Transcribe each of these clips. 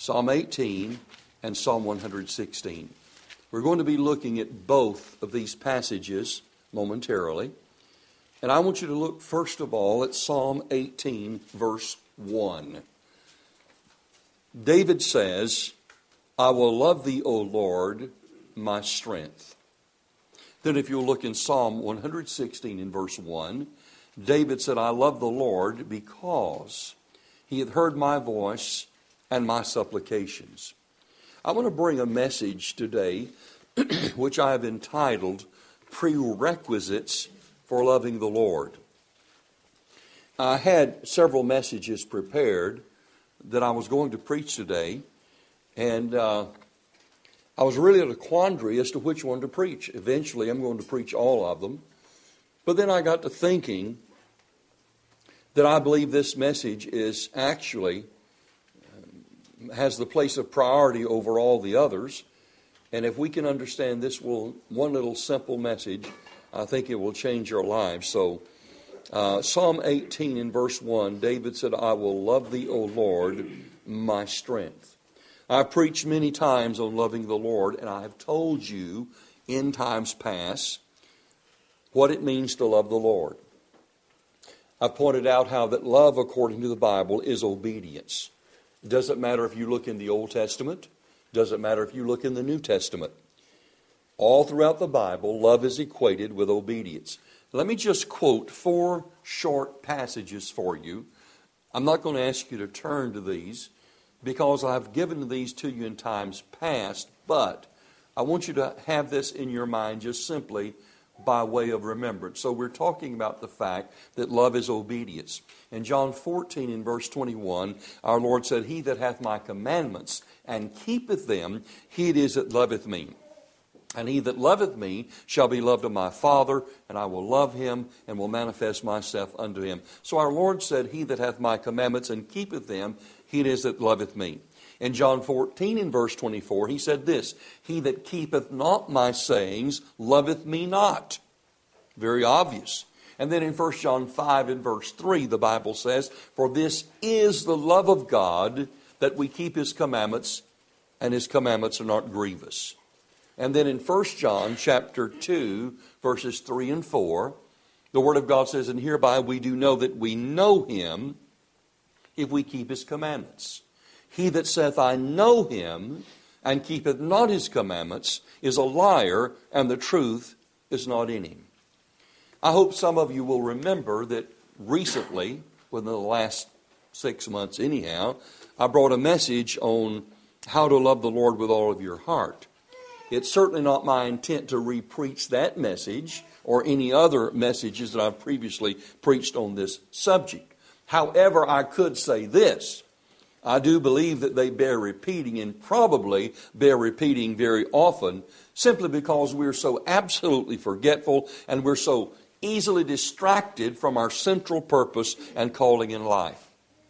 Psalm 18 and Psalm 116. We're going to be looking at both of these passages momentarily. And I want you to look first of all at Psalm 18, verse 1. David says, I will love thee, O Lord, my strength. Then if you'll look in Psalm 116 in verse 1, David said, I love the Lord because he hath heard my voice and my supplications. I want to bring a message today which I have entitled Prerequisites for Loving the Lord. I had several messages prepared that I was going to preach today, and I was really at a quandary as to which one to preach. Eventually, I'm going to preach all of them. But then I got to thinking that I believe this message is actually has the place of priority over all the others. And if we can understand this one little simple message, I think it will change our lives. So, Psalm 18 in verse 1, David said, I will love thee, O Lord, my strength. I've preached many times on loving the Lord, and I have told you in times past what it means to love the Lord. I've pointed out how that love, according to the Bible, is obedience. It doesn't matter if you look in the Old Testament. It doesn't matter if you look in the New Testament. All throughout the Bible, love is equated with obedience. Let me just quote 4 short passages for you. I'm not going to ask you to turn to these because I've given these to you in times past, but I want you to have this in your mind just simply by way of remembrance. So we're talking about the fact that love is obedience. In John 14 in verse 21, our Lord said, He that hath my commandments and keepeth them, he it is that loveth me. And he that loveth me shall be loved of my Father, and I will love him and will manifest myself unto him. So our Lord said, He that hath my commandments and keepeth them, he it is that loveth me. In John 14 in verse 24, he said this, He that keepeth not my sayings loveth me not. Very obvious. And then in 1 John 5 in verse 3, the Bible says, For this is the love of God, that we keep his commandments, and his commandments are not grievous. And then in 1 John chapter 2, verses 3 and 4, the Word of God says, And hereby we do know that we know him, if we keep his commandments. He that saith, I know him, and keepeth not his commandments, is a liar, and the truth is not in him. I hope some of you will remember that recently, within the last 6 months anyhow, I brought a message on how to love the Lord with all of your heart. It's certainly not my intent to re-preach that message or any other messages that I've previously preached on this subject. However, I could say this. I do believe that they bear repeating, and probably bear repeating very often, simply because we're so absolutely forgetful and we're so easily distracted from our central purpose and calling in life.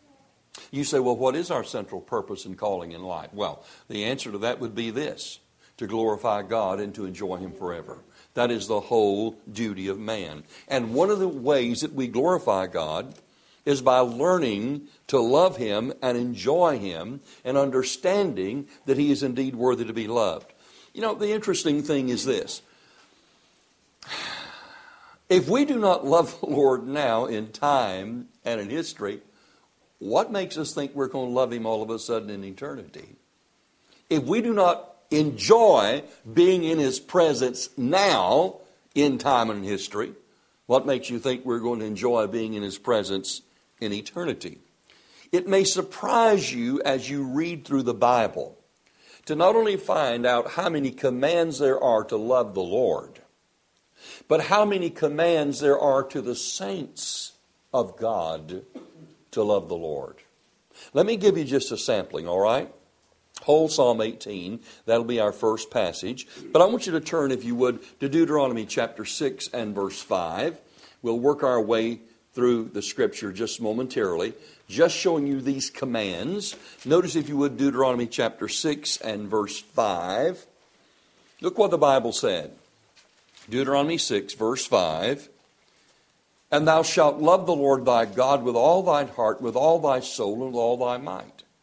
You say, well, what is our central purpose and calling in life? Well, the answer to that would be this: to glorify God and to enjoy him forever. That is the whole duty of man. And one of the ways that we glorify God is by learning to love him and enjoy him and understanding that he is indeed worthy to be loved. You know, the interesting thing is this. If we do not love the Lord now in time and in history, what makes us think we're going to love him all of a sudden in eternity? If we do not enjoy being in his presence now in time and in history, what makes you think we're going to enjoy being in his presence in eternity? It may surprise you as you read through the Bible to not only find out how many commands there are to love the Lord, but how many commands there are to the saints of God to love the Lord. Let me give you just a sampling, all right? Whole Psalm 18, that'll be our first passage. But I want you to turn, if you would, to Deuteronomy chapter 6 and verse 5. We'll work our way through the Scripture just momentarily, just showing you these commands. Notice, if you would, Deuteronomy chapter 6 and verse 5. Look what the Bible said. Deuteronomy 6, verse 5. And thou shalt love the Lord thy God with all thine heart, with all thy soul, and with all thy might.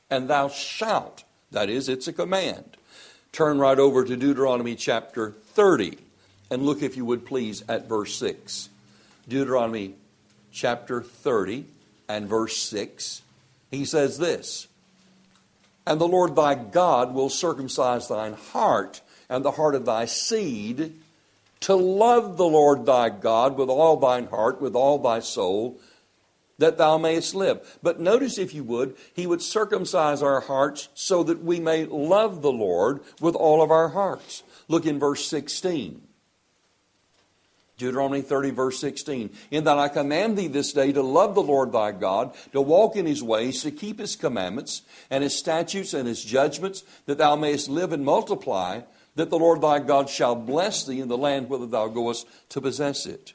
and thou shalt. That is, it's a command. Turn right over to Deuteronomy chapter 30 and look, if you would please, at verse 6. Deuteronomy chapter 30 and verse 6. He says this, and the Lord thy God will circumcise thine heart and the heart of thy seed, to love the Lord thy God with all thine heart, with all thy soul, that thou mayest live. But notice, if you would, he would circumcise our hearts so that we may love the Lord with all of our hearts. Look in verse 16. Deuteronomy 30, verse 16. In that I command thee this day to love the Lord thy God, to walk in his ways, to keep his commandments, and his statutes and his judgments, that thou mayest live and multiply, that the Lord thy God shall bless thee in the land whither thou goest to possess it.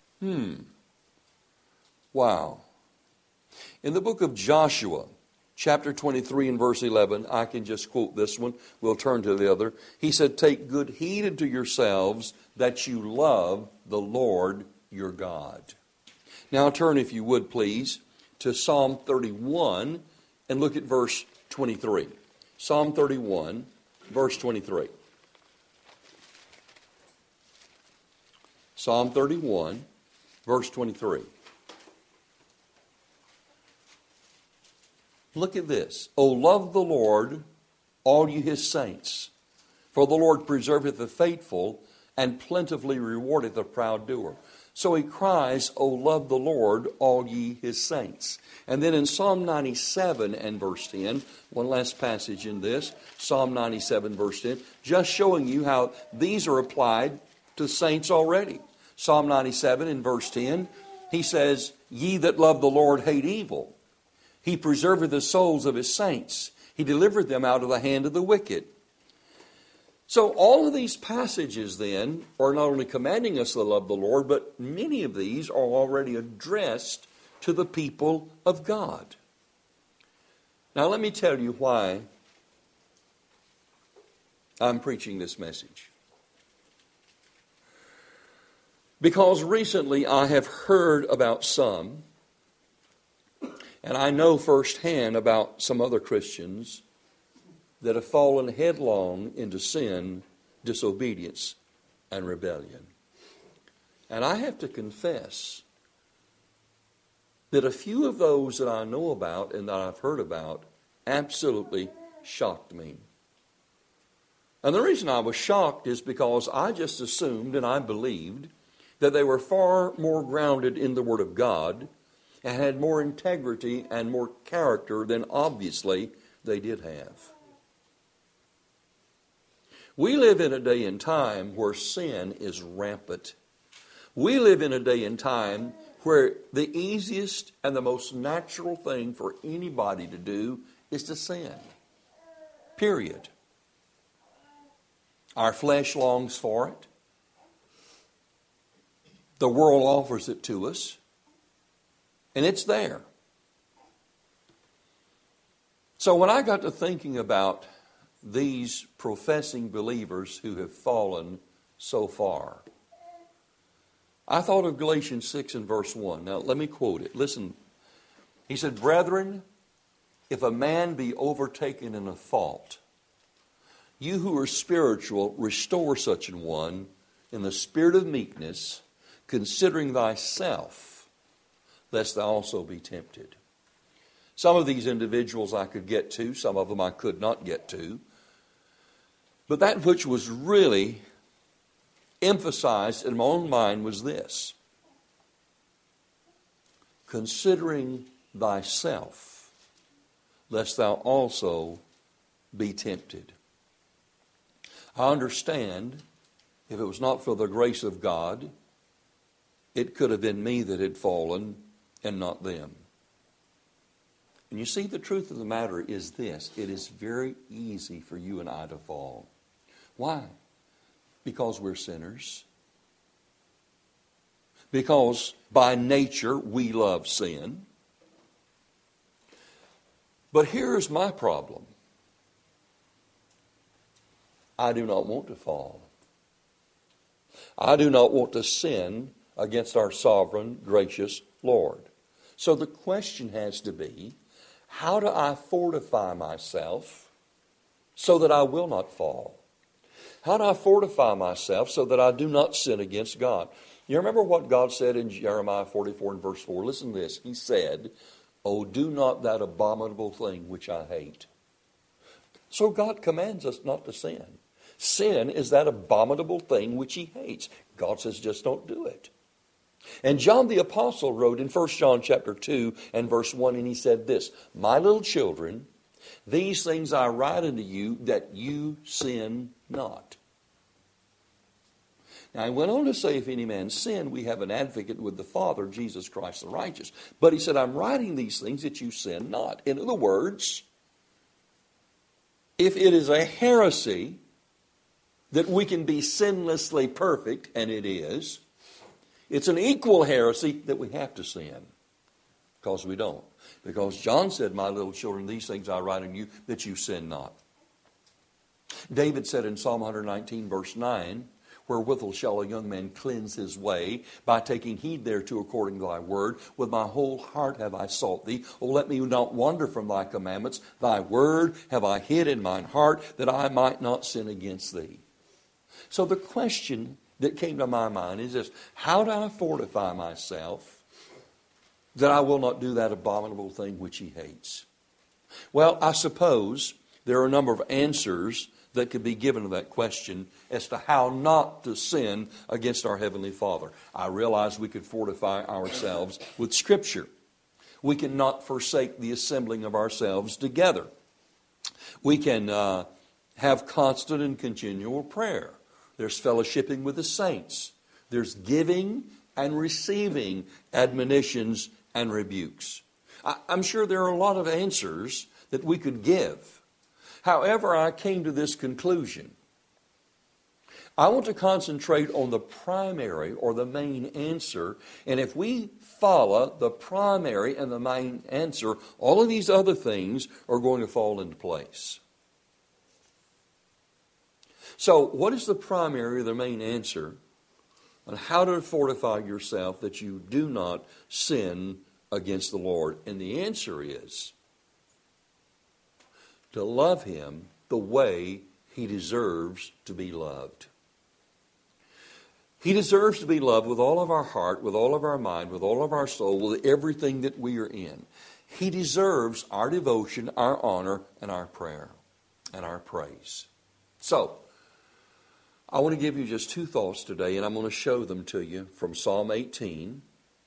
Wow. In the book of Joshua, chapter 23 and verse 11, I can just quote this one. We'll turn to the other. He said, take good heed unto yourselves that you love the Lord your God. Now turn, if you would please, to Psalm 31 and look at verse 23. Psalm 31, verse 23. Psalm 31, verse 23. Look at this. O love the Lord, all you his saints. For the Lord preserveth the faithful, and plentifully rewardeth the proud doer. So he cries, O love the Lord, all ye his saints. And then in Psalm 97 and verse 10, one last passage in this, Psalm 97 verse 10, just showing you how these are applied to saints already. Psalm 97 in verse 10, he says, ye that love the Lord hate evil. He preserveth the souls of his saints. He delivered them out of the hand of the wicked. So all of these passages then are not only commanding us to love the Lord, but many of these are already addressed to the people of God. Now let me tell you why I'm preaching this message. Because recently I have heard about some, and I know firsthand about some other Christians that have fallen headlong into sin, disobedience, and rebellion. And I have to confess that a few of those that I know about and that I've heard about absolutely shocked me. And the reason I was shocked is because I just assumed and I believed that they were far more grounded in the Word of God and had more integrity and more character than obviously they did have. We live in a day and time where sin is rampant. We live in a day and time where the easiest and the most natural thing for anybody to do is to sin. Period. Our flesh longs for it. The world offers it to us. And it's there. So when I got to thinking about these professing believers who have fallen so far, I thought of Galatians 6 and verse 1. Now let me quote it. Listen. He said, brethren, if a man be overtaken in a fault, you who are spiritual, restore such an one in the spirit of meekness, considering thyself, lest thou also be tempted. Some of these individuals I could get to, some of them I could not get to. But that which was really emphasized in my own mind was this: considering thyself, lest thou also be tempted. I understand if it was not for the grace of God, it could have been me that had fallen and not them. And you see, the truth of the matter is this: it is very easy for you and I to fall. Why? Because we're sinners. Because by nature we love sin. But here's my problem. I do not want to fall. I do not want to sin against our sovereign, gracious Lord. So the question has to be, how do I fortify myself so that I will not fall? How do I fortify myself so that I do not sin against God? You remember what God said in Jeremiah 44 and verse 4? Listen to this. He said, "Oh, do not that abominable thing which I hate." So God commands us not to sin. Sin is that abominable thing which he hates. God says, just don't do it. And John the Apostle wrote in 1 John chapter 2 and verse 1, and he said this, "My little children, these things I write unto you, that you sin not." Now, he went on to say, if any man sin, we have an advocate with the Father, Jesus Christ the righteous. But he said, I'm writing these things that you sin not. In other words, if it is a heresy that we can be sinlessly perfect, and it is, it's an equal heresy that we have to sin, because we don't. Because John said, "My little children, these things I write unto you, that you sin not." David said in Psalm 119, verse 9, "Wherewithal shall a young man cleanse his way? By taking heed thereto according to thy word. With my whole heart have I sought thee. O let me not wander from thy commandments. Thy word have I hid in mine heart, that I might not sin against thee." So the question that came to my mind is this: how do I fortify myself that I will not do that abominable thing which he hates? Well, I suppose there are a number of answers that could be given to that question as to how not to sin against our Heavenly Father. I realize we could fortify ourselves with Scripture. We cannot forsake the assembling of ourselves together. We can have constant and continual prayer. There's fellowshipping with the saints. There's giving and receiving admonitions and rebukes. I'm sure there are a lot of answers that we could give. However, I came to this conclusion. I want to concentrate on the primary or the main answer. And if we follow the primary and the main answer, all of these other things are going to fall into place. So, what is the primary or the main answer on how to fortify yourself that you do not sin against the Lord? And the answer is to love Him the way He deserves to be loved. He deserves to be loved with all of our heart, with all of our mind, with all of our soul, with everything that we are in. He deserves our devotion, our honor, and our prayer, and our praise. So, I want to give you just two thoughts today, and I'm going to show them to you from Psalm 18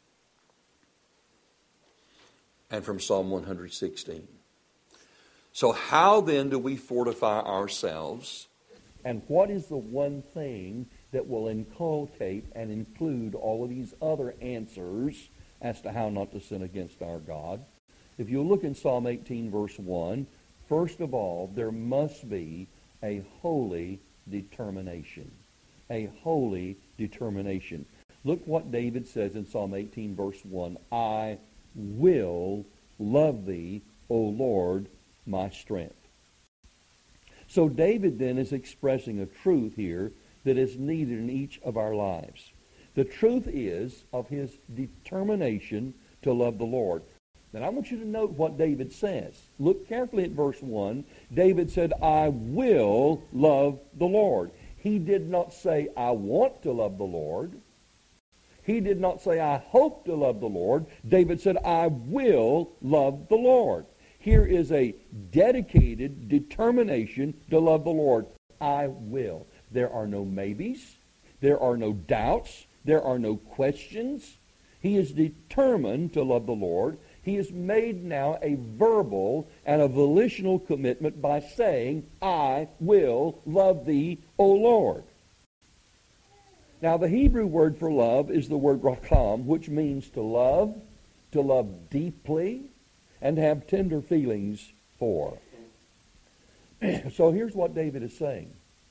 and from Psalm 116. So how then do we fortify ourselves? And what is the one thing that will inculcate and include all of these other answers as to how not to sin against our God? If you look in Psalm 18, verse 1, first of all, there must be a holy determination. A holy determination. Look what David says in Psalm 18, verse 1. I will love thee, O Lord, my strength. So David then is expressing a truth here that is needed in each of our lives. The truth is of his determination to love the Lord. And I want you to note what David says. Look carefully at verse 1. David said, I will love the Lord. He did not say, I want to love the Lord. He did not say, I hope to love the Lord. David said, I will love the Lord. Here is a dedicated determination to love the Lord. I will. There are no maybes. There are no doubts. There are no questions. He is determined to love the Lord. He has made now a verbal and a volitional commitment by saying, I will love thee, O Lord. Now, the Hebrew word for love is the word rakam, which means to love deeply, and have tender feelings for. So here's what David is saying.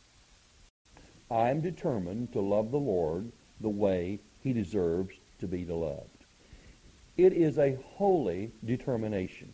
I am determined to love the Lord the way He deserves to be loved. It is a holy determination.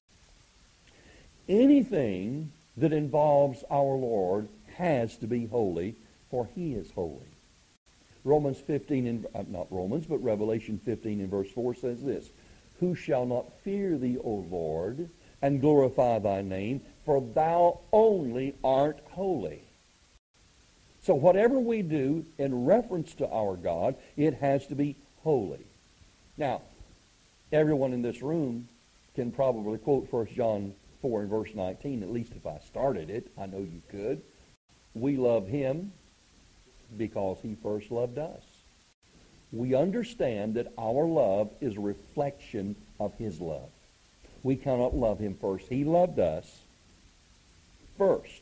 Anything that involves our Lord has to be holy, for He is holy. Revelation 15 and verse 4 says this, Who shall not fear thee, O Lord, and glorify thy name, for thou only art holy. So whatever we do in reference to our God, it has to be holy. Now, everyone in this room can probably quote 1 John 4 and verse 19, at least if I started it. I know you could. We love him because he first loved us. We understand that our love is a reflection of his love. We cannot love him first. He loved us first.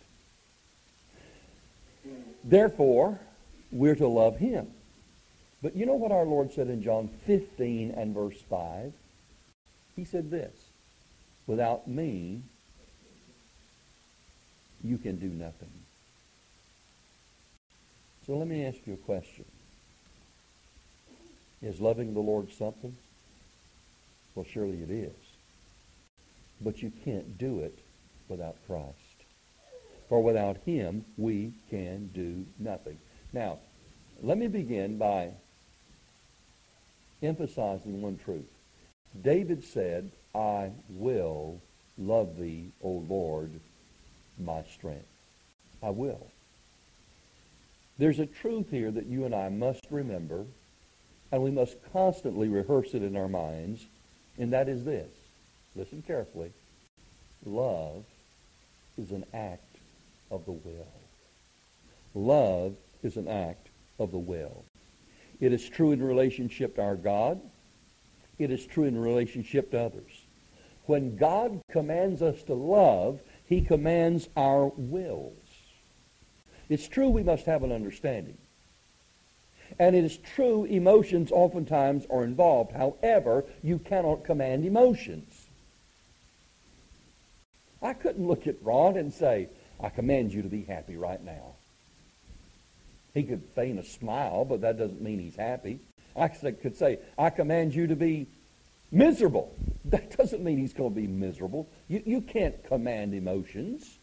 Therefore, we're to love him. But you know what our Lord said in John 15 and verse 5? He said this, without me, you can do nothing. So let me ask you a question. Is loving the Lord something? Well, surely it is. But you can't do it without Christ. For without him, we can do nothing. Now, let me begin by emphasizing one truth. David said, I will love thee, O Lord, my strength. I will. There's a truth here that you and I must remember, and we must constantly rehearse it in our minds, and that is this. Listen carefully. Love is an act of the will. Love is an act of the will. It is true in relationship to our God. It is true in relationship to others. When God commands us to love, he commands our wills. It's true we must have an understanding. And it is true emotions oftentimes are involved. However, you cannot command emotions. I couldn't look at Ron and say, I command you to be happy right now. He could feign a smile, but that doesn't mean he's happy. I could say, I command you to be miserable. That doesn't mean he's going to be miserable. You can't command emotions.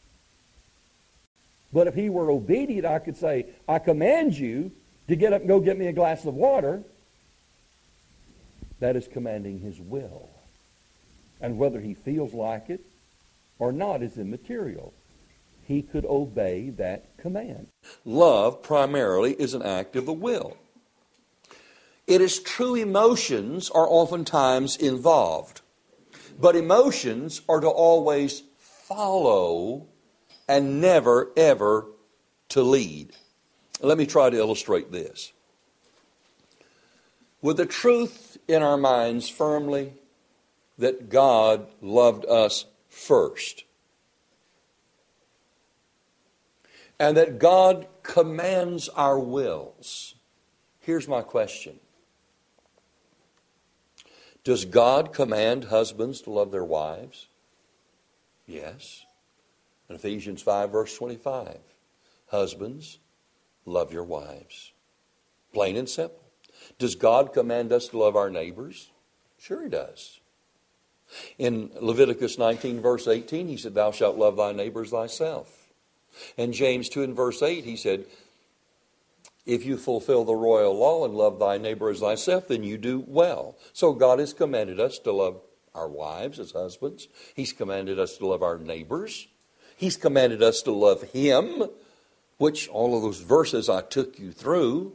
But if he were obedient, I could say, I command you to get up and go get me a glass of water. That is commanding his will. And whether he feels like it or not is immaterial. He could obey that command. Love primarily is an act of the will. It is true emotions are oftentimes involved, but emotions are to always follow and never, ever to lead. Let me try to illustrate this. With the truth in our minds firmly that God loved us first, and that God commands our wills. Here's my question. Does God command husbands to love their wives? Yes. In Ephesians 5, verse 25, husbands, love your wives. Plain and simple. Does God command us to love our neighbors? Sure he does. In Leviticus 19, verse 18, he said, thou shalt love thy neighbor as thyself. In James 2 and verse 8, he said, if you fulfill the royal law and love thy neighbor as thyself, then you do well. So God has commanded us to love our wives as husbands. He's commanded us to love our neighbors. He's commanded us to love him, which all of those verses I took you through.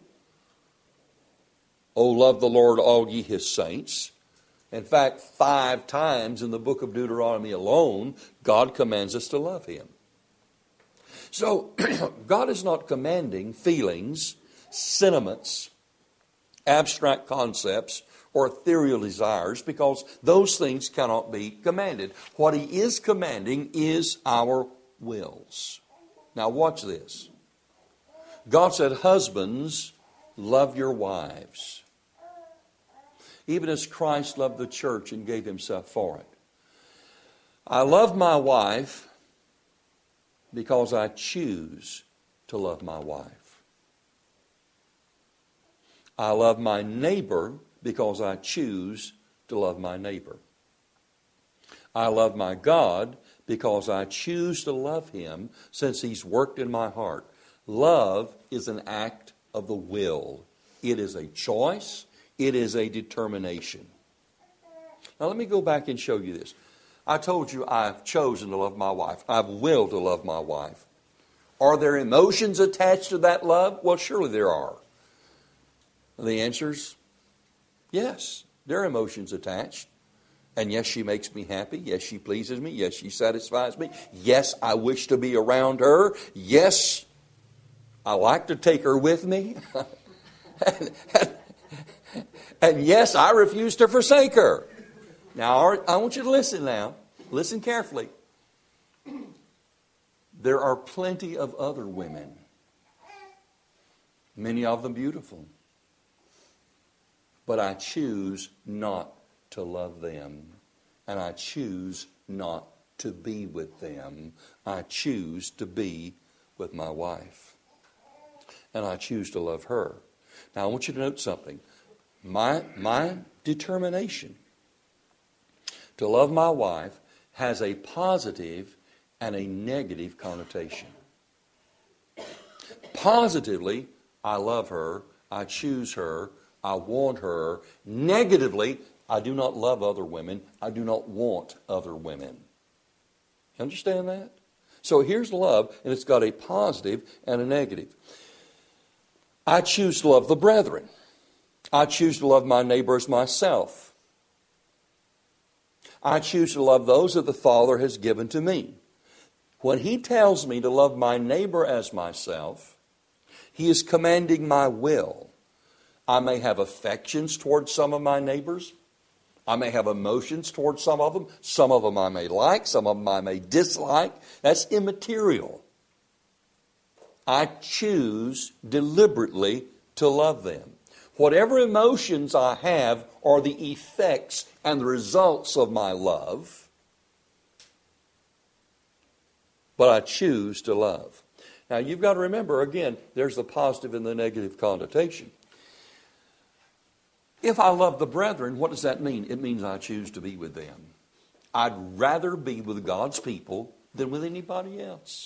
Oh, love the Lord, all ye his saints. In fact, 5 times in the book of Deuteronomy alone, God commands us to love him. So, God is not commanding feelings, sentiments, abstract concepts, or ethereal desires, because those things cannot be commanded. What he is commanding is our wills. Now watch this. God said, husbands, love your wives, even as Christ loved the church and gave himself for it. I love my wife because I choose to love my wife. I love my neighbor because I choose to love my neighbor. I love my God because I choose to love him since he's worked in my heart. Love is an act of the will. It is a choice. It is a determination. Now let me go back and show you this. I told you I've chosen to love my wife. I've willed to love my wife. Are there emotions attached to that love? Well, surely there are. The answer's yes, there are emotions attached. And yes, she makes me happy. Yes, she pleases me. Yes, she satisfies me. Yes, I wish to be around her. Yes, I like to take her with me. and yes, I refuse to forsake her. Now, I want you to listen now. Listen carefully. There are plenty of other women. Many of them beautiful. But I choose not to love them. And I choose not to be with them. I choose to be with my wife. And I choose to love her. Now I want you to note something. My determination to love my wife has a positive and a negative connotation. Positively, I love her, I choose her, I want her. Negatively, I do not love other women. I do not want other women. You understand that? So here's love, and it's got a positive and a negative. I choose to love the brethren. I choose to love my neighbor as myself. I choose to love those that the Father has given to me. When He tells me to love my neighbor as myself, He is commanding my will. I may have affections towards some of my neighbors. I may have emotions towards some of them. Some of them I may like. Some of them I may dislike. That's immaterial. I choose deliberately to love them. Whatever emotions I have are the effects and the results of my love. But I choose to love. Now you've got to remember, again, there's the positive and the negative connotation. If I love the brethren, what does that mean? It means I choose to be with them. I'd rather be with God's people than with anybody else.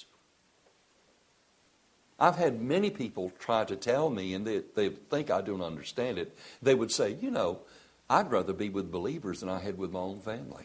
I've had many people try to tell me, and they think I don't understand it. They would say, I'd rather be with believers than I had with my own family.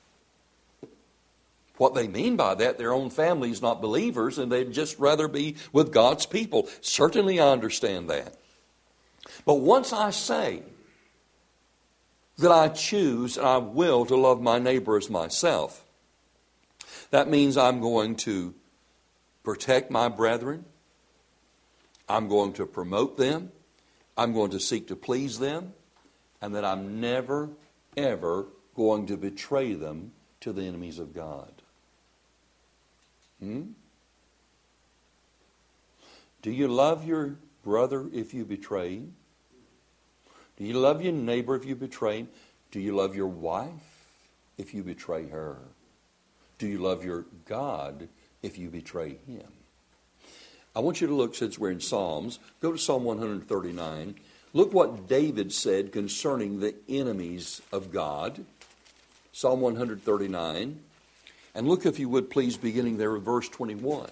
What they mean by that, their own family is not believers, and they'd just rather be with God's people. Certainly I understand that. But once I say that I choose and I will to love my neighbor as myself, that means I'm going to protect my brethren. I'm going to promote them. I'm going to seek to please them. And that I'm never, ever going to betray them to the enemies of God. Do you love your brother if you betray him? Do you love your neighbor if you betray him? Do you love your wife if you betray her? Do you love your God if you betray him? I want you to look, since we're in Psalms, go to Psalm 139. Look what David said concerning the enemies of God. Psalm 139. And look, if you would, please, beginning there at verse 21.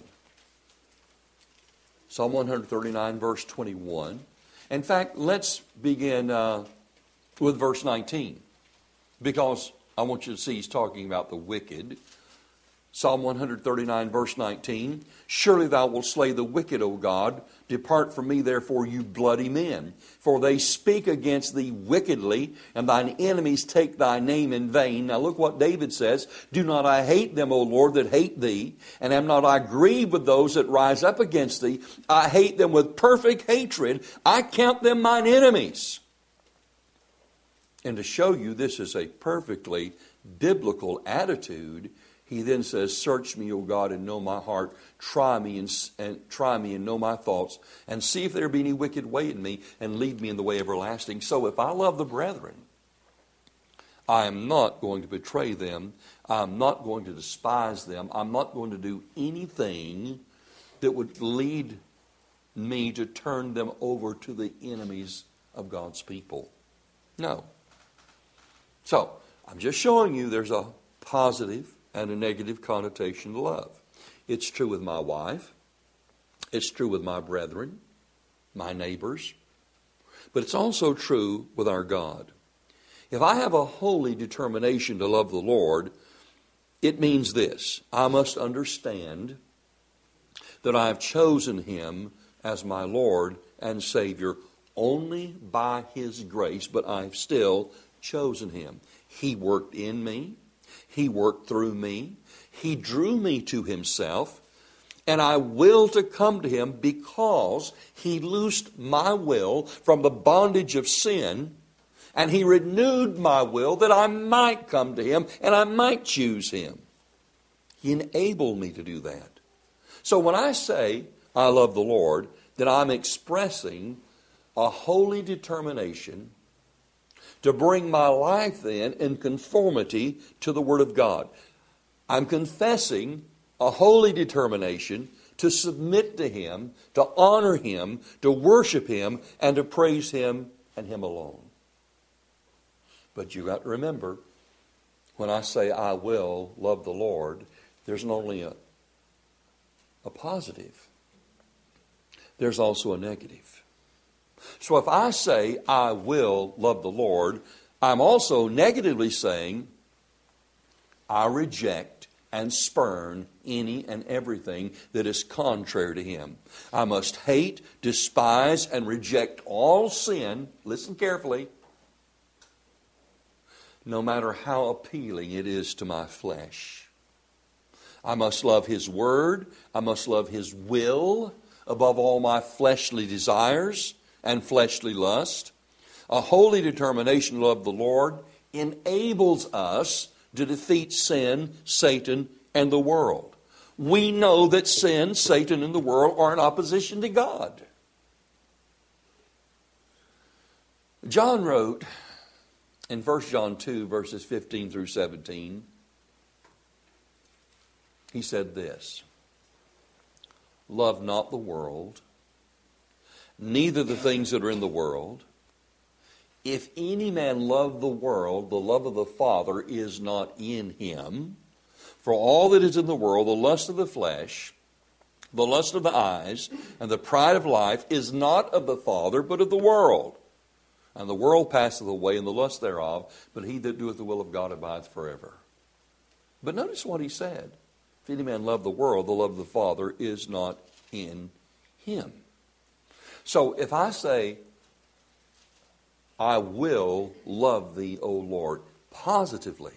Psalm 139, verse 21. In fact, let's begin with verse 19. Because I want you to see he's talking about the wicked. Psalm 139, verse 19. Surely thou wilt slay the wicked, O God. Depart from me, therefore, you bloody men. For they speak against thee wickedly, and thine enemies take thy name in vain. Now look what David says. Do not I hate them, O Lord, that hate thee? And am not I grieved with those that rise up against thee? I hate them with perfect hatred. I count them mine enemies. And to show you this is a perfectly biblical attitude, he then says, search me, O God, and know my heart. Try me and know my thoughts, and see if there be any wicked way in me, and lead me in the way everlasting. So if I love the brethren, I am not going to betray them. I'm not going to despise them. I'm not going to do anything that would lead me to turn them over to the enemies of God's people. No. So, I'm just showing you there's a positive and a negative connotation to love. It's true with my wife. It's true with my brethren, my neighbors. But it's also true with our God. If I have a holy determination to love the Lord, It means this: I must understand that I have chosen Him as my Lord and Savior only by His grace, but I've still chosen Him. He worked in me. He worked through me. He drew me to Himself. And I will to come to Him because He loosed my will from the bondage of sin, and He renewed my will that I might come to Him and I might choose Him. He enabled me to do that. So when I say I love the Lord, then I'm expressing a holy determination to bring my life then in conformity to the Word of God. I'm confessing a holy determination to submit to Him, to honor Him, to worship Him, and to praise Him and Him alone. But you got to remember, when I say I will love the Lord, there's not only a positive, there's also a negative. So if I say I will love the Lord, I'm also negatively saying I reject and spurn any and everything that is contrary to Him. I must hate, despise, and reject all sin, listen carefully, no matter how appealing it is to my flesh. I must love His Word. I must love His will above all my fleshly desires and fleshly lust. A holy determination to love the Lord enables us to defeat sin, Satan, and the world. We know that sin, Satan, and the world are in opposition to God. John wrote in 1 John 2, verses 15 through 17, he said this: love not the world, neither the things that are in the world. If any man love the world, the love of the Father is not in him. For all that is in the world, the lust of the flesh, the lust of the eyes, and the pride of life is not of the Father, but of the world. And the world passeth away, and the lust thereof, but he that doeth the will of God abideth forever. But notice what he said. If any man love the world, the love of the Father is not in him. So if I say, I will love thee, O Lord, positively,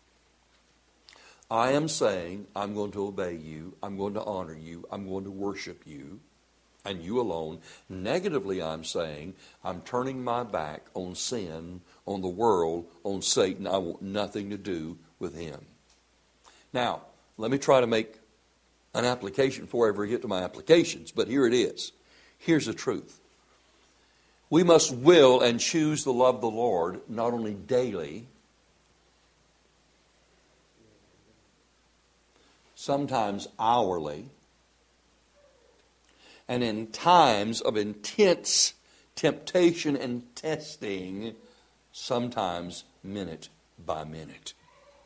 I am saying I'm going to obey you, I'm going to honor you, I'm going to worship you, and you alone. Negatively, I'm saying I'm turning my back on sin, on the world, on Satan. I want nothing to do with him. Now, let me try to make an application before I ever get to my applications, but here it is. Here's the truth. We must will and choose to love the Lord not only daily, sometimes hourly, and in times of intense temptation and testing, sometimes minute by minute.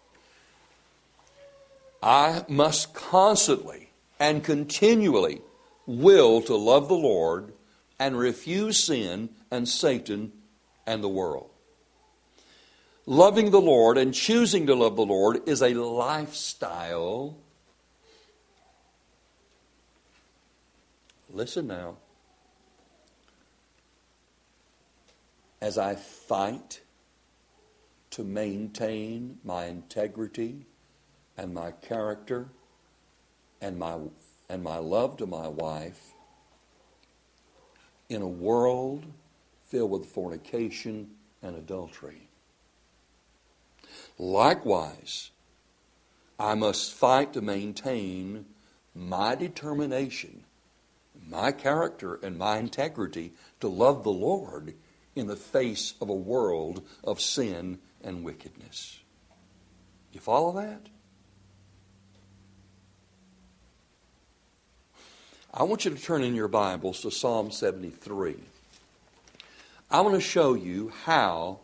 I must constantly and continually will to love the Lord and refuse sin and Satan and the world. Loving the Lord and choosing to love the Lord is a lifestyle. Listen now. As I fight to maintain my integrity and my character and my love to my wife in a world filled with fornication and adultery. Likewise, I must fight to maintain my determination, my character, and my integrity to love the Lord in the face of a world of sin and wickedness. You follow that? I want you to turn in your Bibles to Psalm 73. I want to show you how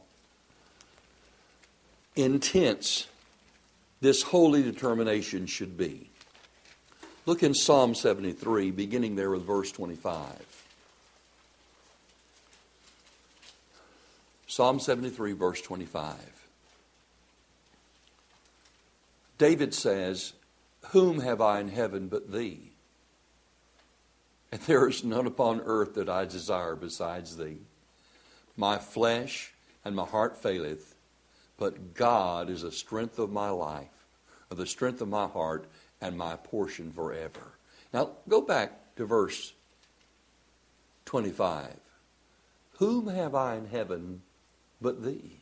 intense this holy determination should be. Look in Psalm 73, beginning there with verse 25. Psalm 73, verse 25. David says, whom have I in heaven but thee? And there is none upon earth that I desire besides thee. My flesh and my heart faileth, but God is the strength of my life, or the strength of my heart, and my portion forever. Now, go back to verse 25. Whom have I in heaven but thee?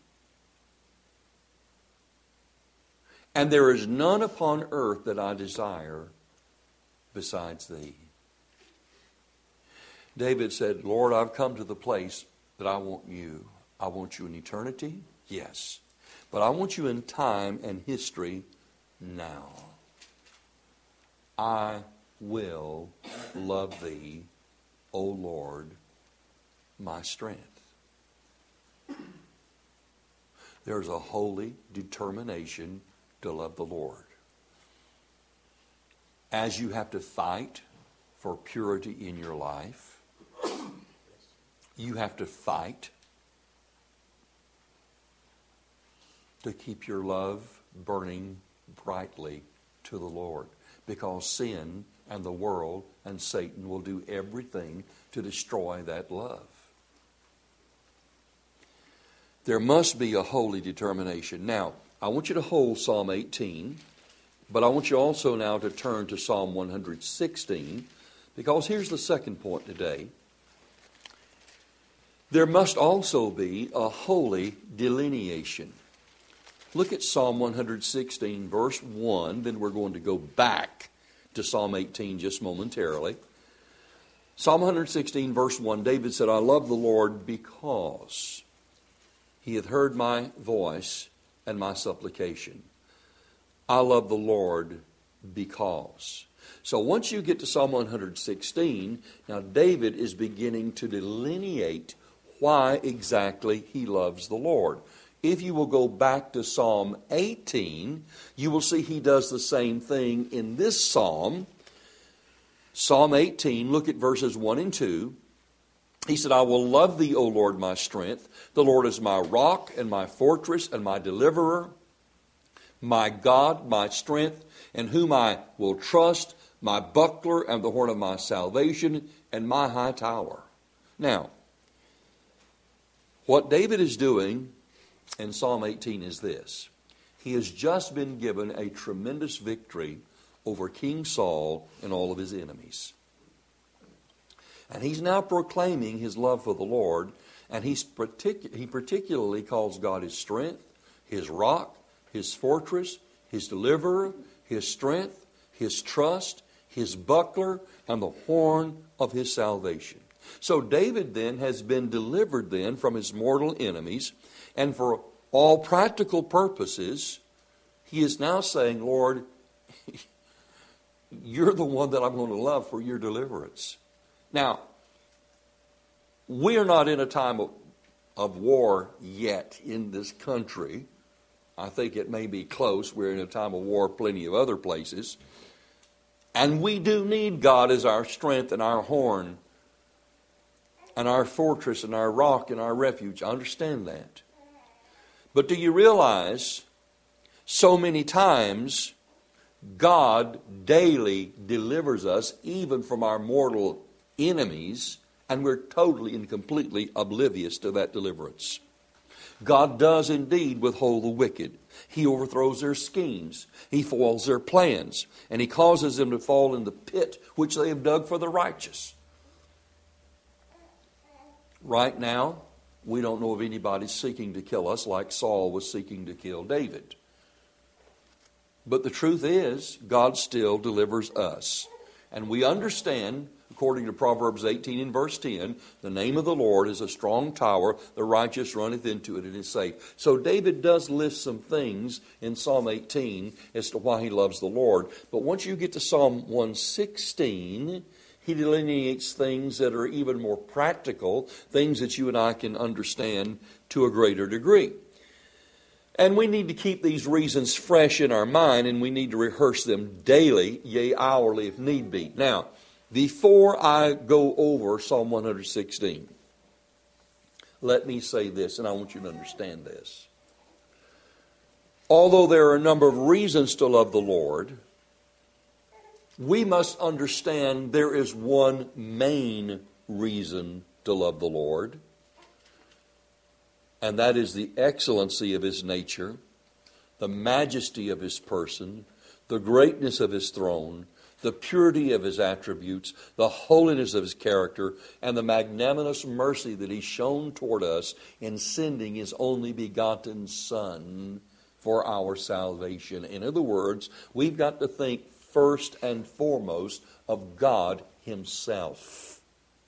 And there is none upon earth that I desire besides thee. David said, Lord, I've come to the place that I want you. I want you in eternity, yes. But I want you in time and history now. I will love thee, O Lord, my strength. There's a holy determination to love the Lord. As you have to fight for purity in your life, you have to fight to keep your love burning brightly to the Lord, because sin and the world and Satan will do everything to destroy that love. There must be a holy determination. Now, I want you to hold Psalm 18, but I want you also now to turn to Psalm 116, because here's the second point today. There must also be a holy delineation. Look at Psalm 116, verse 1. Then we're going to go back to Psalm 18 just momentarily. Psalm 116, verse 1, David said, I love the Lord because he hath heard my voice and my supplication. I love the Lord because. So once you get to Psalm 116, now David is beginning to delineate why exactly he loves the Lord. If you will go back to Psalm 18, you will see he does the same thing in this psalm. Psalm 18, look at verses 1 and 2. He said, I will love thee, O Lord, my strength. The Lord is my rock and my fortress and my deliverer, my God, my strength, in whom I will trust, my buckler and the horn of my salvation, and my high tower. Now, what David is doing in Psalm 18 is this. He has just been given a tremendous victory over King Saul and all of his enemies. And he's now proclaiming his love for the Lord, and he particularly calls God his strength, his rock, his fortress, his deliverer, his strength, his trust, his buckler, and the horn of his salvation. So David then has been delivered then from his mortal enemies, and for all practical purposes, he is now saying, Lord, you're the one that I'm going to love for your deliverance. Now, we are not in a time of war yet in this country. I think it may be close. We're in a time of war plenty of other places. And we do need God as our strength and our horn and our fortress and our rock and our refuge. I understand that. But do you realize so many times God daily delivers us even from our mortal enemies, and we're totally and completely oblivious to that deliverance. God does indeed withhold the wicked. He overthrows their schemes. He foils their plans. And he causes them to fall in the pit which they have dug for the righteous. Right now, we don't know of anybody seeking to kill us like Saul was seeking to kill David. But the truth is, God still delivers us. And we understand, according to Proverbs 18 and verse 10, the name of the Lord is a strong tower, the righteous runneth into it and is safe. So David does list some things in Psalm 18 as to why he loves the Lord. But once you get to Psalm 116, he delineates things that are even more practical, things that you and I can understand to a greater degree. And we need to keep these reasons fresh in our mind, and we need to rehearse them daily, yea, hourly if need be. Now, before I go over Psalm 116, let me say this, and I want you to understand this. although there are a number of reasons to love the Lord, we must understand there is one main reason to love the Lord, and that is the excellency of His nature, the majesty of His person, the greatness of His throne, the purity of His attributes, the holiness of His character, and the magnanimous mercy that He's shown toward us in sending His only begotten Son for our salvation. In other words, we've got to think first and foremost of God Himself.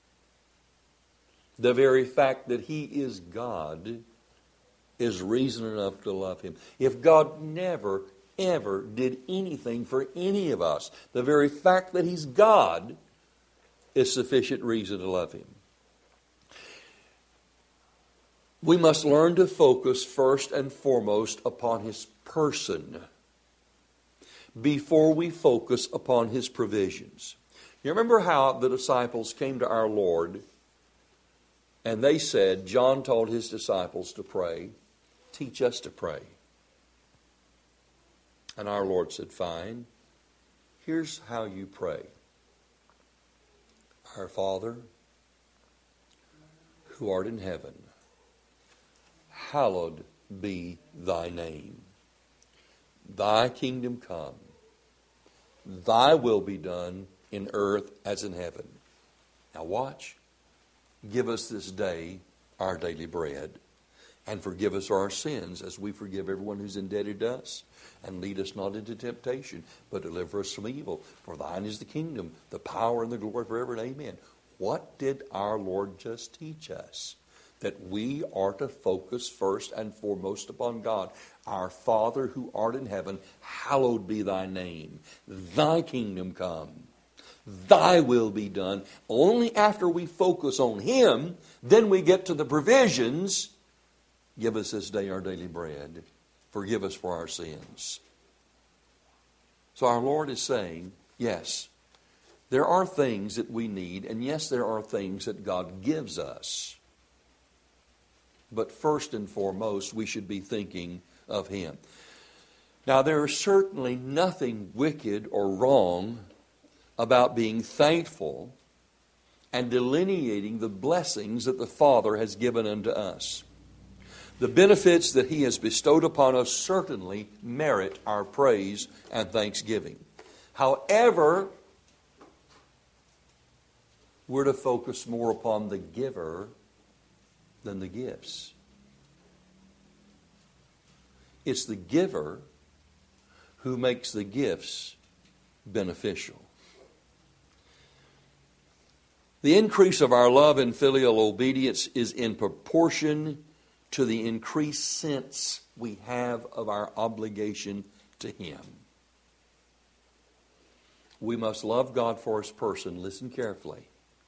The very fact that He is God is reason enough to love Him. If God never, ever did anything for any of us, the very fact that He's God is sufficient reason to love Him. We must learn to focus first and foremost upon His person before we focus upon His provisions. You remember how the disciples came to our Lord and they said, John told his disciples to pray, teach us to pray. And our Lord said, fine, here's how you pray. Our Father, who art in heaven, hallowed be thy name. Thy kingdom come. Thy will be done in earth as in heaven. Now watch. Give us this day our daily bread, and forgive us our sins as we forgive everyone who's indebted to us. And lead us not into temptation, but deliver us from evil. For thine is the kingdom, the power, and the glory forever, and amen. What did our Lord just teach us? That we are to focus first and foremost upon God. Our Father who art in heaven, hallowed be thy name. Thy kingdom come. Thy will be done. Only after we focus on Him, then we get to the provisions. Give us this day our daily bread. Forgive us for our sins. So our Lord is saying, yes, there are things that we need, and yes, there are things that God gives us. But first and foremost, we should be thinking of Him. Now, there is certainly nothing wicked or wrong about being thankful and delineating the blessings that the Father has given unto us. The benefits that He has bestowed upon us certainly merit our praise and thanksgiving. However, we're to focus more upon the giver than the gifts. It's the giver who makes the gifts beneficial. The increase of our love and filial obedience is in proportion to the increased sense we have of our obligation to Him. We must love God for His person. Listen carefully.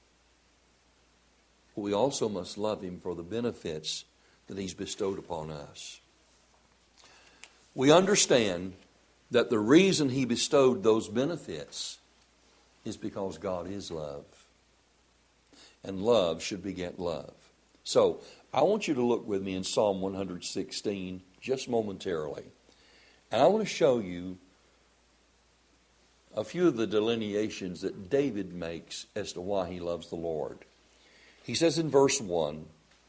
We also must love Him for the benefits that He's bestowed upon us. We understand that the reason He bestowed those benefits is because God is love. And love should beget love. So, I want you to look with me in Psalm 116 just momentarily. And I want to show you a few of the delineations that David makes as to why he loves the Lord. He says in verse 1,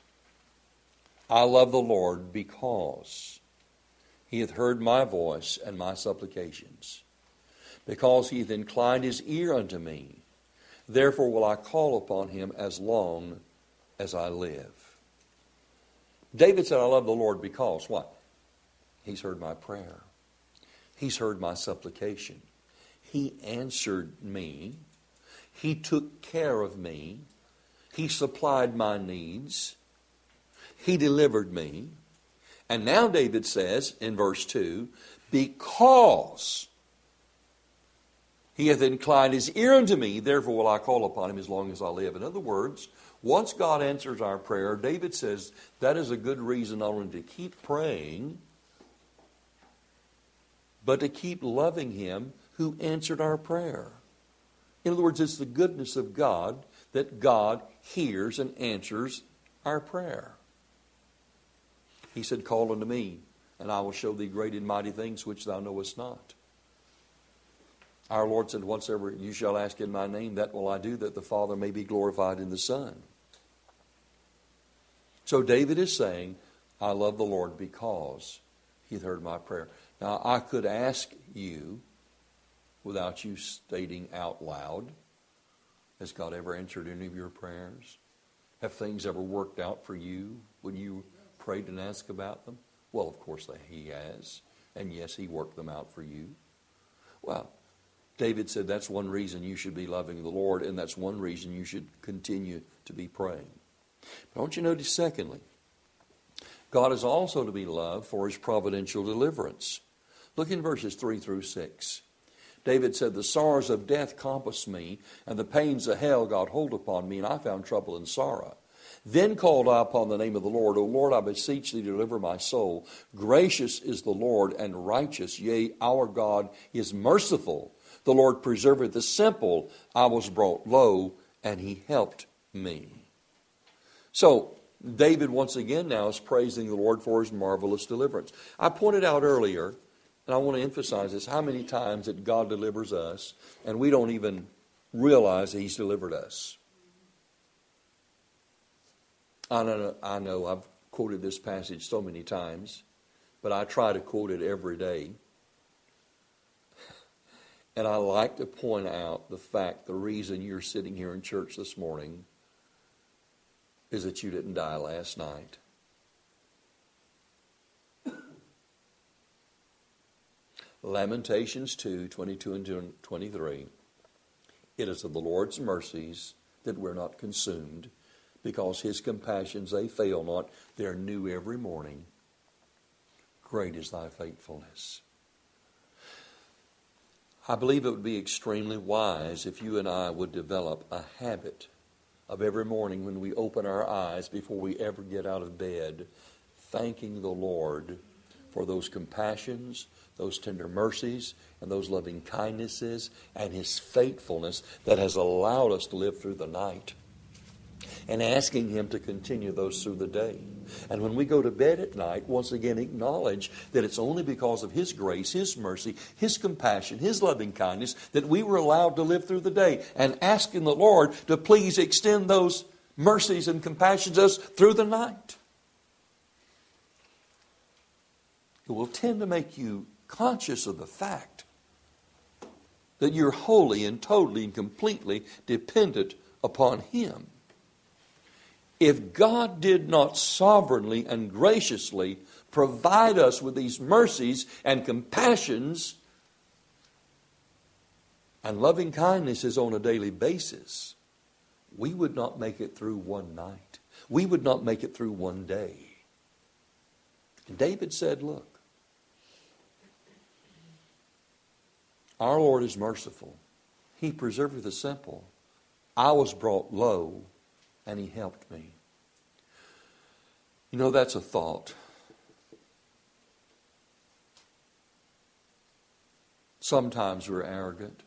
I love the Lord because He hath heard my voice and my supplications, because He hath inclined His ear unto me. Therefore will I call upon Him as long as I live. David said, I love the Lord because what? He's heard my prayer. He's heard my supplication. He answered me. He took care of me. He supplied my needs. He delivered me. And now David says in verse 2, because He hath inclined His ear unto me, therefore will I call upon Him as long as I live. In other words, once God answers our prayer, David says that is a good reason not only to keep praying, but to keep loving Him who answered our prayer. In other words, it's the goodness of God that God hears and answers our prayer. He said, call unto me, and I will show thee great and mighty things which thou knowest not. Our Lord said, whatsoever you shall ask in my name, that will I do, that the Father may be glorified in the Son. So David is saying, I love the Lord because he had heard my prayer. Now, I could ask you, without you stating out loud, has God ever answered any of your prayers? Have things ever worked out for you when you prayed and asked about them? Well, of course he has. And yes, he worked them out for you. Well, David said that's one reason you should be loving the Lord, and that's one reason you should continue to be praying. But I want you to notice, secondly, God is also to be loved for his providential deliverance. Look in verses 3 through 6. David said, the sorrows of death compassed me, and the pains of hell got hold upon me, and I found trouble and sorrow. Then called I upon the name of the Lord. O Lord, I beseech thee, deliver my soul. Gracious is the Lord, and righteous. Yea, our God is merciful. The Lord preserveth the simple. I was brought low, and he helped me. So, David once again now is praising the Lord for his marvelous deliverance. I pointed out earlier, and I want to emphasize this, how many times that God delivers us, and we don't even realize that he's delivered us. I know I've quoted this passage so many times, but I try to quote it every day. And I like to point out the reason you're sitting here in church this morning is that you didn't die last night. Lamentations 2, 22 and 23. It is of the Lord's mercies that we're not consumed, because his compassions, they fail not. They're new every morning. Great is thy faithfulness. I believe it would be extremely wise if you and I would develop a habit of every morning when we open our eyes before we ever get out of bed, thanking the Lord for those compassions, those tender mercies, and those loving kindnesses, and his faithfulness that has allowed us to live through the night. And asking him to continue those through the day. And when we go to bed at night, once again acknowledge that it's only because of his grace, his mercy, his compassion, his loving kindness that we were allowed to live through the day. And asking the Lord to please extend those mercies and compassions to us through the night. It will tend to make you conscious of the fact that you're wholly and totally and completely dependent upon him. If God did not sovereignly and graciously provide us with these mercies and compassions and loving kindnesses on a daily basis, we would not make it through one night. We would not make it through one day. And David said, look, our Lord is merciful. He preserveth the simple. I was brought low, and he helped me. You know, that's a thought. Sometimes we're arrogant.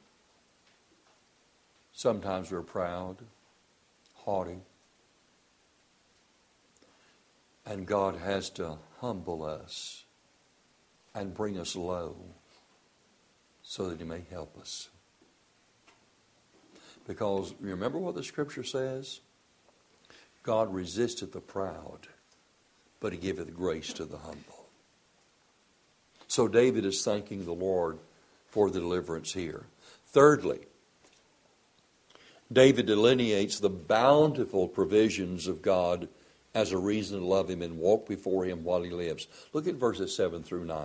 Sometimes we're proud, haughty. And God has to humble us and bring us low so that he may help us. Because remember what the scripture says? God resisteth the proud, but he giveth grace to the humble. So David is thanking the Lord for the deliverance here. Thirdly, David delineates the bountiful provisions of God as a reason to love him and walk before him while he lives. Look at verses 7 through 9.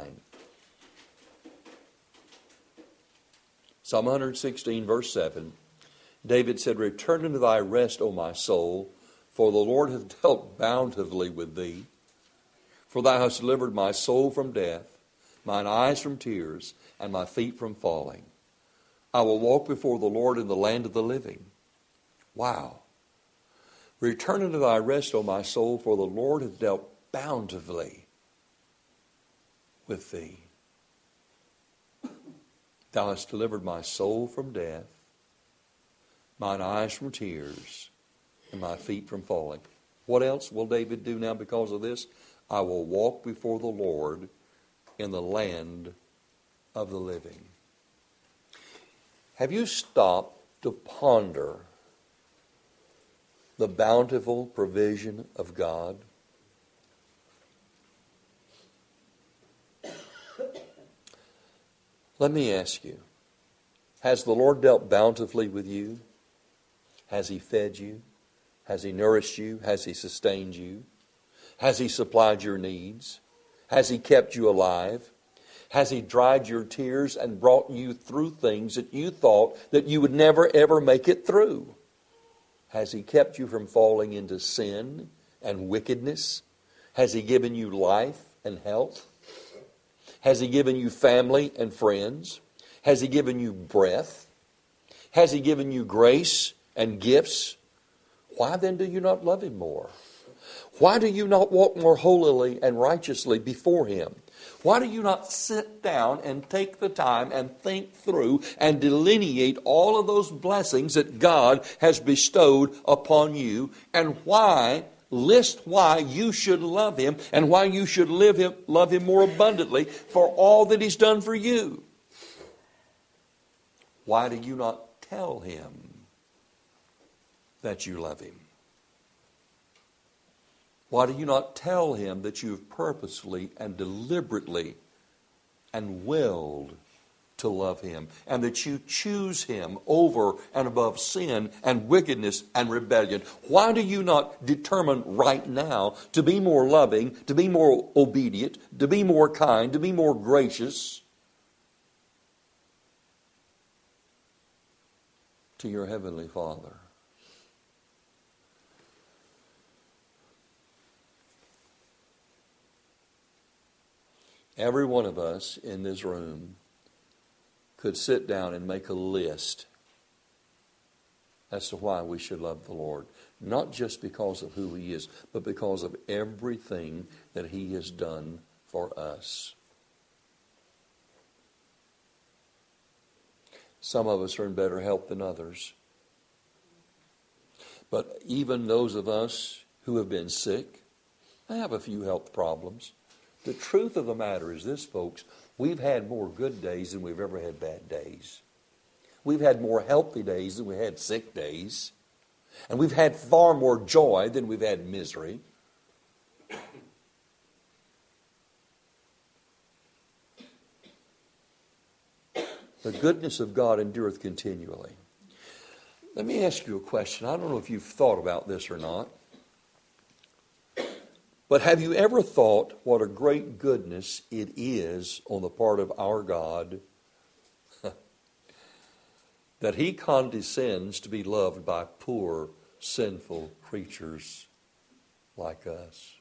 Psalm 116, verse 7. David said, return unto thy rest, O my soul, for the Lord hath dealt bountifully with thee. For thou hast delivered my soul from death, mine eyes from tears, and my feet from falling. I will walk before the Lord in the land of the living. Wow. Return unto thy rest, O my soul, for the Lord hath dealt bountifully with thee. Thou hast delivered my soul from death, mine eyes from tears, and my feet from falling. What else will David do now because of this? I will walk before the Lord in the land of the living. Have you stopped to ponder the bountiful provision of God? Let me ask you, has the Lord dealt bountifully with you? Has He fed you? Has He nourished you? Has He sustained you? Has He supplied your needs? Has He kept you alive? Has He dried your tears and brought you through things that you thought that you would never ever make it through? Has He kept you from falling into sin and wickedness? Has He given you life and health? Has He given you family and friends? Has He given you breath? Has He given you grace and gifts? Why then do you not love Him more? Why do you not walk more holily and righteously before Him? Why do you not sit down and take the time and think through and delineate all of those blessings that God has bestowed upon you, and list why you should love Him and why you should love Him more abundantly for all that He's done for you? Why do you not tell Him that you love Him? Why do you not tell Him that you have purposefully and deliberately and willed to love Him, and that you choose Him over and above sin and wickedness and rebellion? Why do you not determine right now to be more loving, to be more obedient, to be more kind, to be more gracious to your Heavenly Father? Every one of us in this room could sit down and make a list as to why we should love the Lord. Not just because of who He is, but because of everything that He has done for us. Some of us are in better health than others. But even those of us who have been sick, I have a few health problems. The truth of the matter is this, folks. We've had more good days than we've ever had bad days. We've had more healthy days than we had sick days. And we've had far more joy than we've had misery. The goodness of God endureth continually. Let me ask you a question. I don't know if you've thought about this or not. But have you ever thought what a great goodness it is on the part of our God that He condescends to be loved by poor, sinful creatures like us?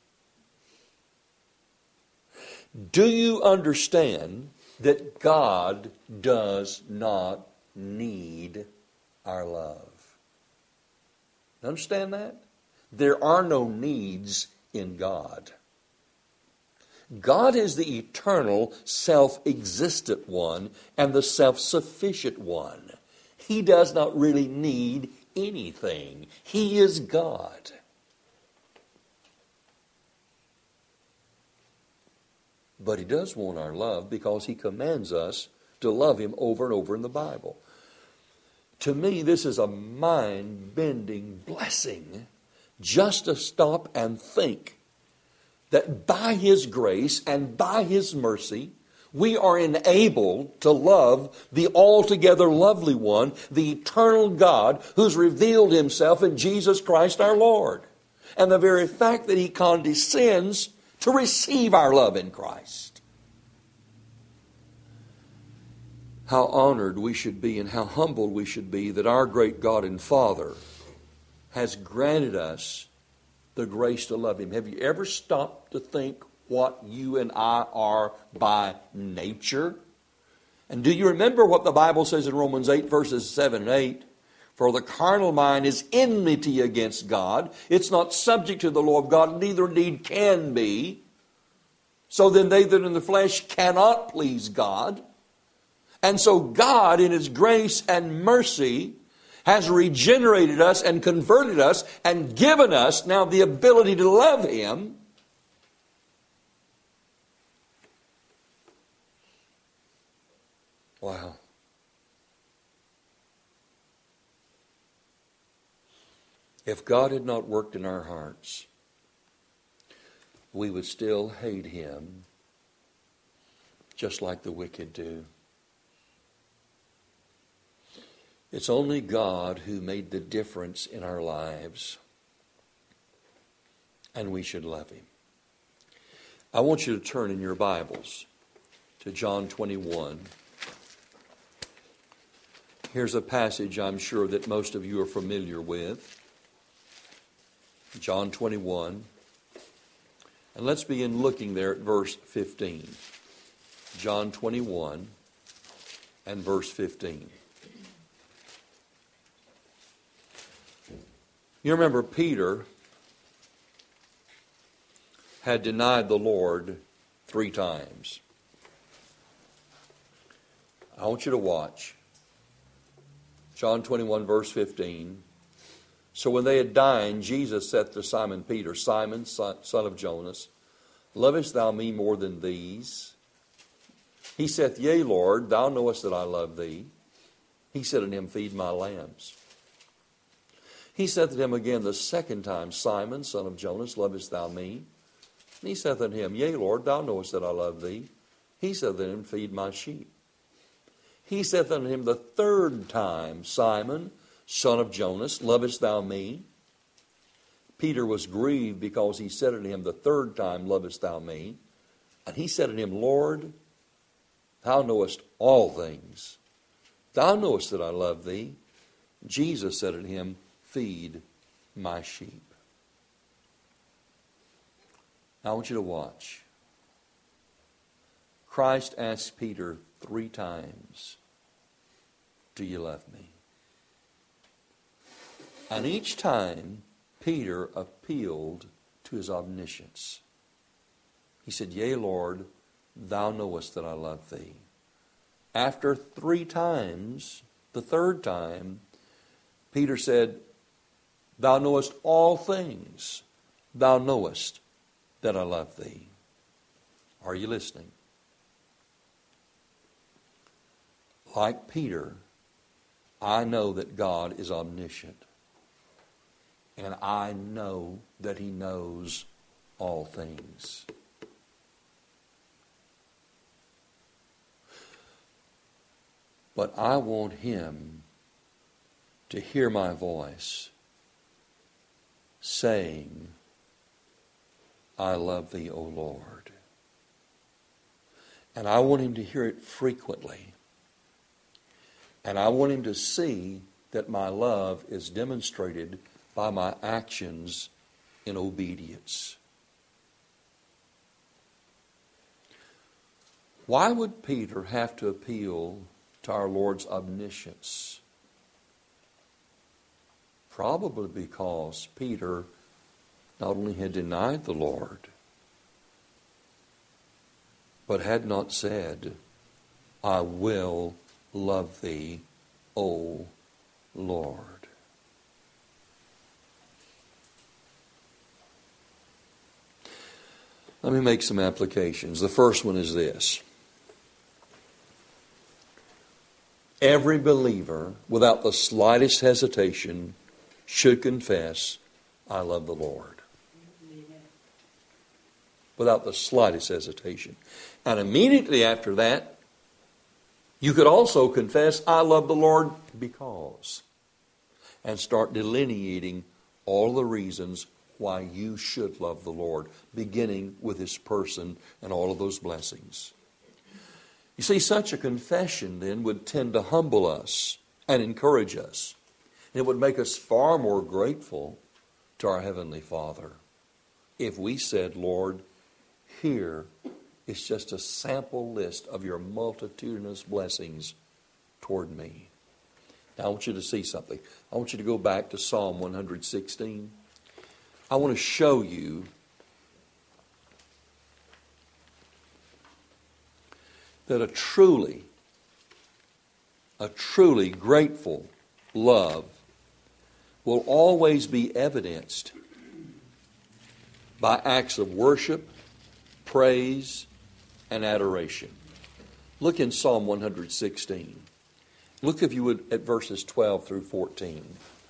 Do you understand that God does not need our love? Understand that? There are no needs in God. God is the eternal, self-existent one and the self-sufficient one. He does not really need anything. He is God. But He does want our love because He commands us to love Him over and over in the Bible. To me, this is a mind-bending blessing just to stop and think that by His grace and by His mercy, we are enabled to love the altogether lovely one, the eternal God who's revealed Himself in Jesus Christ our Lord. And the very fact that He condescends to receive our love in Christ. How honored we should be and how humbled we should be that our great God and Father has granted us the grace to love Him. Have you ever stopped to think what you and I are by nature? And do you remember what the Bible says in Romans 8 verses 7 and 8? For the carnal mind is enmity against God. It's not subject to the law of God, neither indeed can be. So then they that in the flesh cannot please God. And so God in His grace and mercy has regenerated us and converted us and given us now the ability to love Him. Wow. If God had not worked in our hearts, we would still hate Him just like the wicked do. It's only God who made the difference in our lives, and we should love Him. I want you to turn in your Bibles to John 21. Here's a passage I'm sure that most of you are familiar with. John 21. And let's begin looking there at verse 15. John 21 and verse 15. You remember Peter had denied the Lord 3 times. I want you to watch. John 21 verse 15. So when they had dined, Jesus said to Simon Peter, Simon, son of Jonas, lovest thou me more than these? He saith, Yea, Lord, thou knowest that I love thee. He said unto him, Feed my lambs. He said to him again the second time, Simon, son of Jonas, lovest thou me? And he saith unto him, Yea, Lord, thou knowest that I love thee. He said unto him, Feed my sheep. He saith unto him the third time, Simon, son of Jonas, lovest thou me? Peter was grieved because he said unto him the third time, Lovest thou me? And he said unto him, Lord, thou knowest all things. Thou knowest that I love thee. Jesus said unto him, Feed my sheep. Now I want you to watch. Christ asked Peter 3 times, Do you love me? And each time, Peter appealed to his omniscience. He said, Yea, Lord, thou knowest that I love thee. After 3 times, the third time, Peter said, Thou knowest all things. Thou knowest that I love thee. Are you listening? Like Peter, I know that God is omniscient. And I know that He knows all things. But I want Him to hear my voice saying, I love thee, O Lord. And I want Him to hear it frequently. And I want Him to see that my love is demonstrated by my actions in obedience. Why would Peter have to appeal to our Lord's omniscience? Probably because Peter not only had denied the Lord, but had not said, I will love thee, O Lord. Let me make some applications. The first one is this. Every believer, without the slightest hesitation, should confess, I love the Lord. Without the slightest hesitation. And immediately after that, you could also confess, I love the Lord because. And start delineating all the reasons why you should love the Lord, beginning with His person and all of those blessings. You see, such a confession then would tend to humble us and encourage us. And it would make us far more grateful to our Heavenly Father if we said, Lord, here is just a sample list of your multitudinous blessings toward me. Now I want you to see something. I want you to go back to Psalm 116. I want to show you that a truly grateful love will always be evidenced by acts of worship, praise, and adoration. Look in Psalm 116. Look, if you would, at verses 12 through 14.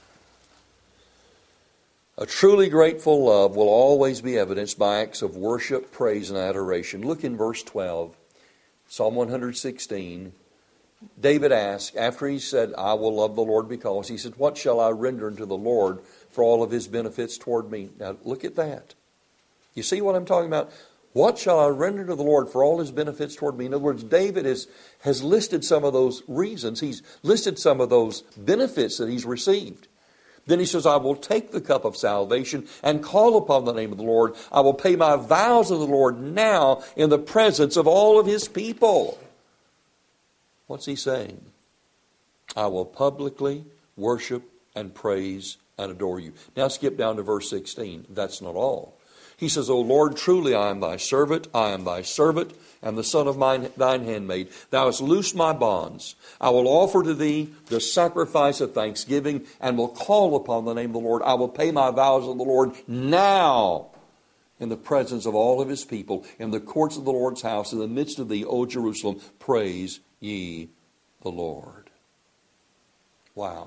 A truly grateful love will always be evidenced by acts of worship, praise, and adoration. Look in verse 12, Psalm 116. David asked, after he said, I will love the Lord because, he said, what shall I render unto the Lord for all of his benefits toward me? Now look at that. You see what I'm talking about? What shall I render to the Lord for all his benefits toward me? In other words, David has listed some of those reasons. He's listed some of those benefits that he's received. Then he says, I will take the cup of salvation and call upon the name of the Lord. I will pay my vows to the Lord now in the presence of all of his people. What's he saying? I will publicly worship and praise and adore you. Now skip down to verse 16. That's not all. He says, O Lord, truly I am thy servant, and the son of thine handmaid. Thou hast loosed my bonds. I will offer to thee the sacrifice of thanksgiving, and will call upon the name of the Lord. I will pay my vows to the Lord now in the presence of all of his people, in the courts of the Lord's house, in the midst of thee, O Jerusalem. Praise ye the Lord. Wow.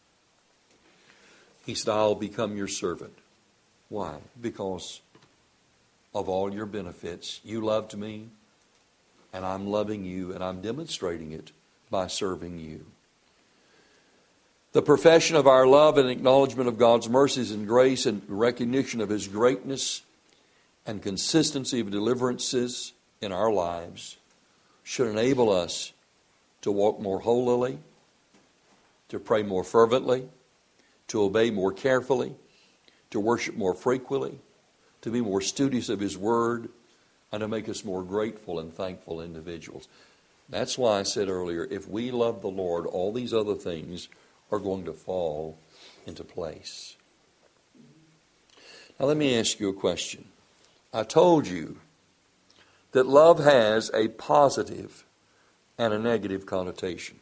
He said, I'll become your servant. Why? Because of all your benefits. You loved me, and I'm loving you, and I'm demonstrating it by serving you. The profession of our love and acknowledgement of God's mercies and grace and recognition of his greatness and consistency of deliverances in our lives should enable us to walk more holily, to pray more fervently, to obey more carefully, to worship more frequently, to be more studious of his word, and to make us more grateful and thankful individuals. That's why I said earlier, if we love the Lord, all these other things are going to fall into place. Now let me ask you a question. I told you that love has a positive and a negative connotation.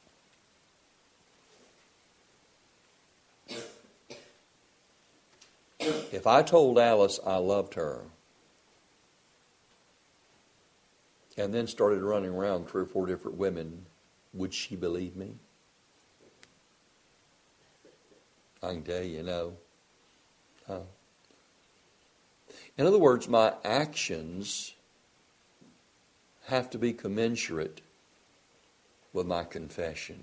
If I told Alice I loved her and then started running around 3 or 4 different women, would she believe me? I can tell you, no. In other words, my actions have to be commensurate with my confession.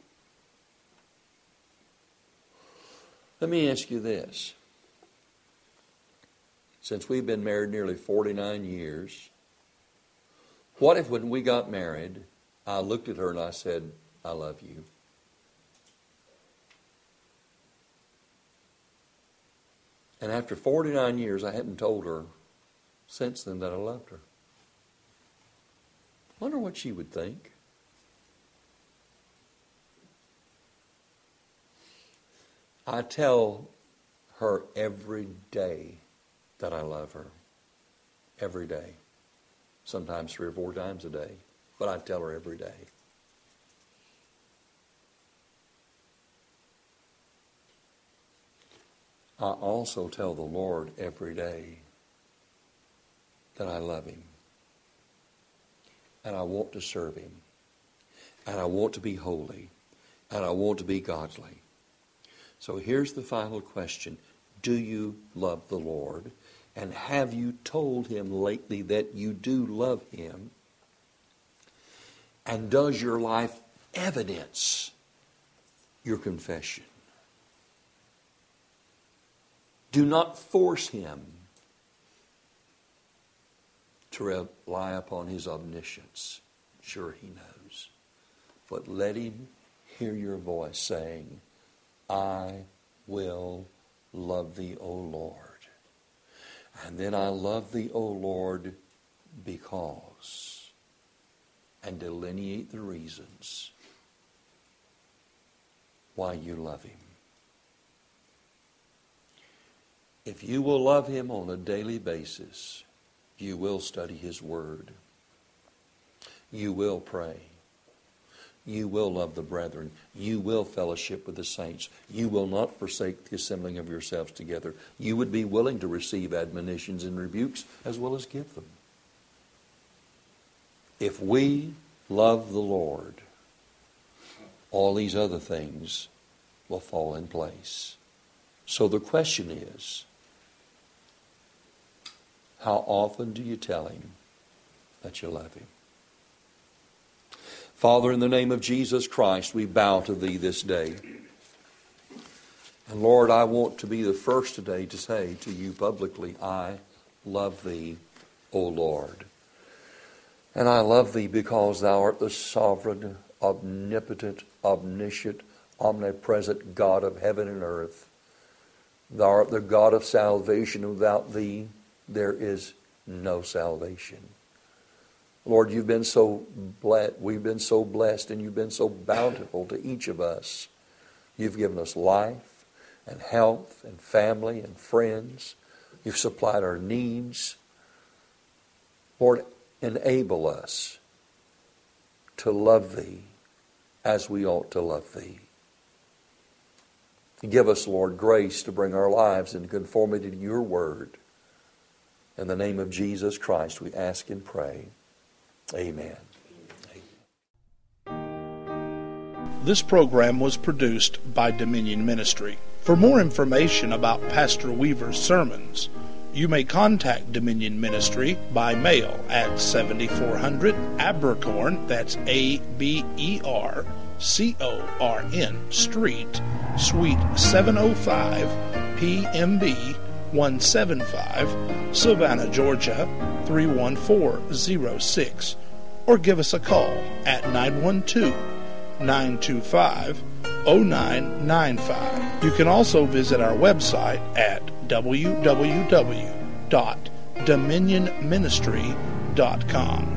Let me ask you this. Since we've been married nearly 49 years, what if when we got married, I looked at her and I said, I love you? And after 49 years, I hadn't told her since then that I loved her. I wonder what she would think. I tell her every day that I love her. Every day. Sometimes 3 or 4 times a day. But I tell her every day. I also tell the Lord every day that I love him. And I want to serve him. And I want to be holy. And I want to be godly. So here's the final question. Do you love the Lord? And have you told him lately that you do love him? And does your life evidence your confession? Do not force him to rely upon his omniscience. Sure, he knows. But let him hear your voice saying, I will love thee, O Lord. And then I love thee, O Lord, because, and delineate the reasons why you love him. If you will love him on a daily basis, you will study his word. You will pray. You will love the brethren. You will fellowship with the saints. You will not forsake the assembling of yourselves together. You would be willing to receive admonitions and rebukes as well as give them. If we love the Lord, all these other things will fall in place. So the question is, how often do you tell Him that you love Him? Father, in the name of Jesus Christ, we bow to Thee this day. And Lord, I want to be the first today to say to you publicly, I love Thee, O Lord. And I love Thee because Thou art the sovereign, omnipotent, omniscient, omnipresent God of heaven and earth. Thou art the God of salvation. Without Thee, there is no salvation. Lord, You've been so blessed. We've been so blessed, and You've been so bountiful to each of us. You've given us life and health and family and friends. You've supplied our needs. Lord, enable us to love Thee as we ought to love Thee. Give us, Lord, grace to bring our lives in conformity to Your Word. In the name of Jesus Christ, we ask and pray. Amen. This program was produced by Dominion Ministry. For more information about Pastor Weaver's sermons, you may contact Dominion Ministry by mail at 7400 Abercorn, that's Abercorn Street, Suite 705, PMB 175, Savannah, Georgia 31406, or give us a call at 912-925-0995. You can also visit our website at www.dominionministry.com.